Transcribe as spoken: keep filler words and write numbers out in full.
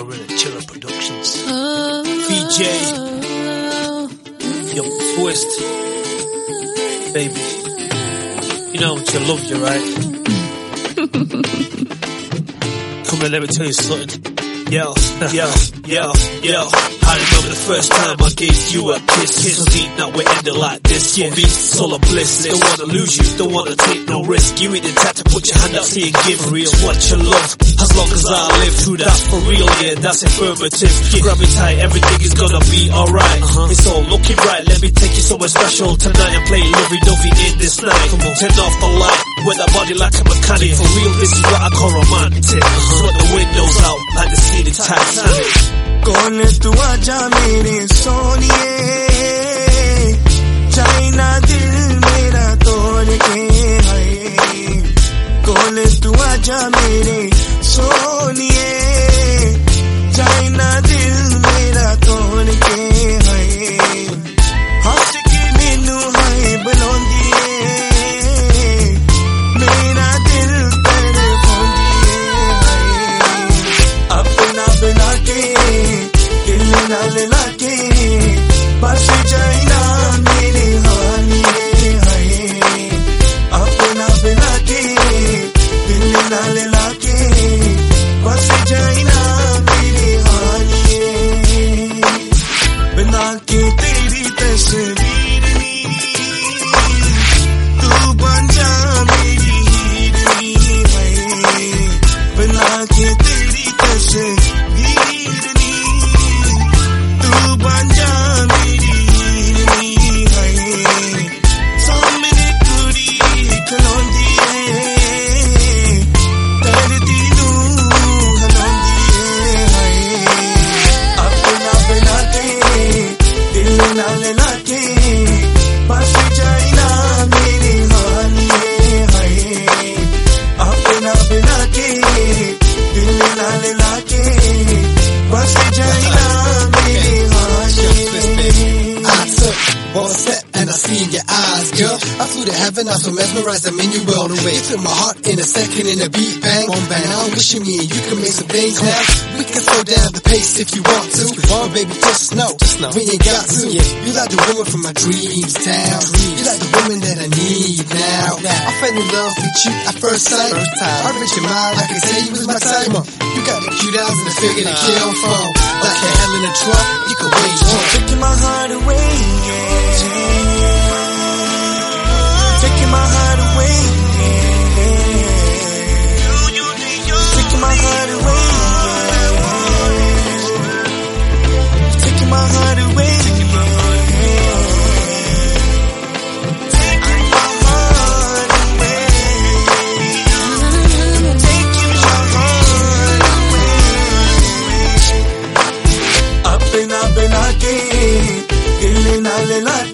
Gorilla Chiller Productions. V J, Young Twist, baby. You know what you love you, right? Come here, let me tell you something. Yo, yo, yo, yo. I remember the first time I gave you a kiss. Kiss so deep, now we're ending like this. For me, it's all a bliss. Don't wanna lose you, don't wanna take no risk. You ain't the type to put your hand out, say you give real. What you love, as long as I live through that for real, yeah, that's affirmative. Grab it tight, everything is gonna be alright. Uh-huh. It's all looking right, let me take you somewhere special tonight and play lovey-dovey in this night. Come on, turn off the light, wear that body like a mechanic. For real, this is what I call romantic. Uh-huh. Sweat the windows out like the scene in Titanic. कौन तू आजा मेरे सोनिए, China दिल मेरा तोड़ के है। कौन तू आजा मेरे सोनिए, चाइना दिल मेरा तोड़ के है। हंस के मैनू है बुलांदिए, मेरा दिल तड़पांदिए है। अपना बना के नाल लाके बस जाइना मेरे हानिए है। अपना बना के दिल नाल लाके बस जाइना मेरे हानिए। बना के तेरी तस्वीर नी तू बन जा मेरी हीरनी है। बना के तेरी तस्वीर One step and I see in your eyes, girl. I flew to heaven, I'm so mesmerized, I'm in your world away. You took my heart in a second in a beat bang. One bang, now I'm wishing me and you can make some things now. We can slow down the pace if you want to. But baby, just know, just know we ain't got to. Yeah. You like the woman from my dreams town. You like the woman that I need now. I fell in love with you at first sight. First time. I read your mind, I can say you was my type. You got the cute eyes and the figure to kill from. Like a hell in a truck, you can wait. Taking my heart away, yeah. Taking my heart away, yeah. Taking my heart away, yeah. Taking my heart away, yeah. Taking my heart away, taking my heart away. Apna bana ke dil naal la